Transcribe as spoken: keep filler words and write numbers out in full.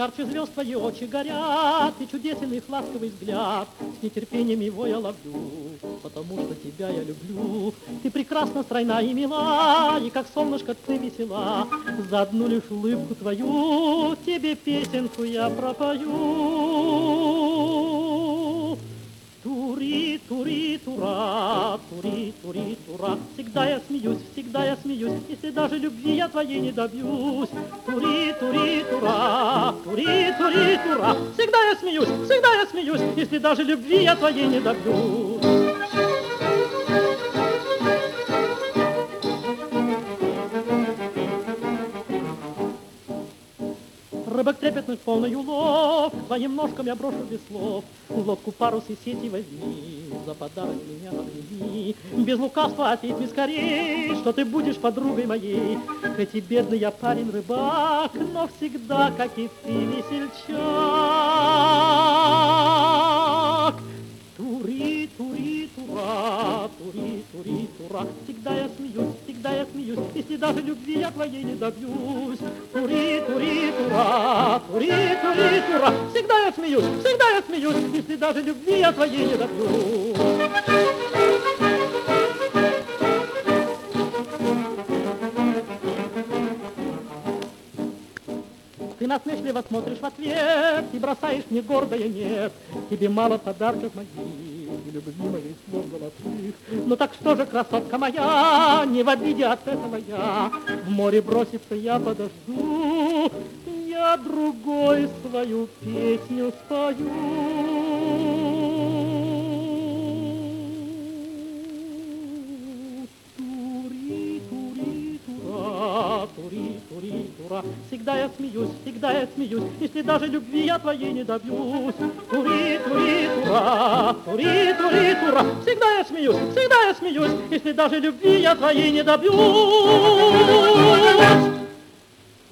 Ярче звезд твои очи горят, и чудесен их ласковый взгляд. С нетерпением его я ловлю, потому что тебя я люблю. Ты прекрасна, стройна и мила, и как солнышко ты весела. За одну лишь улыбку твою тебе песенку я пропою. Тури, тури, тура, тури, тури, тура. Всегда я смеюсь, всегда я смеюсь, если даже любви я твоей не добьюсь. Тури, тури, тура, тури, тури, тура. Всегда я смеюсь, всегда я смеюсь, если даже любви я твоей не добьюсь. Рыбок трепетных полный улов, твоим ножкам я брошу без слов. Лодку, парус и сети возьми, за подарок меня обними. Без лукавства ответь мне скорей, что ты будешь подругой моей. Хоть и бедный я парень-рыбак, но всегда, как и ты, весельчак. Тури, тури, тура, тури, тури, тура. Всегда я смеюсь, всегда я смеюсь, если даже любви я твоей не добьюсь. Тури, тури, тура, тури, тури, тура. Всегда я смеюсь, всегда я смеюсь, если даже любви я твоей не добьюсь. Ты насмешливо смотришь в ответ и бросаешь мне гордое нет. Тебе мало подарков моих и любви моих слов золотых. Ну так что же, красотка моя, не в обиде от этого я. В море броситься я подожду, я другой свою песню спою. Тури, тури, тура. Всегда я смеюсь, всегда я смеюсь, если даже любви я твоей не добьюсь. Тури, тури, тура, тури, тури, тура. Всегда я смеюсь, всегда я смеюсь, если даже любви я твоей не добьюсь.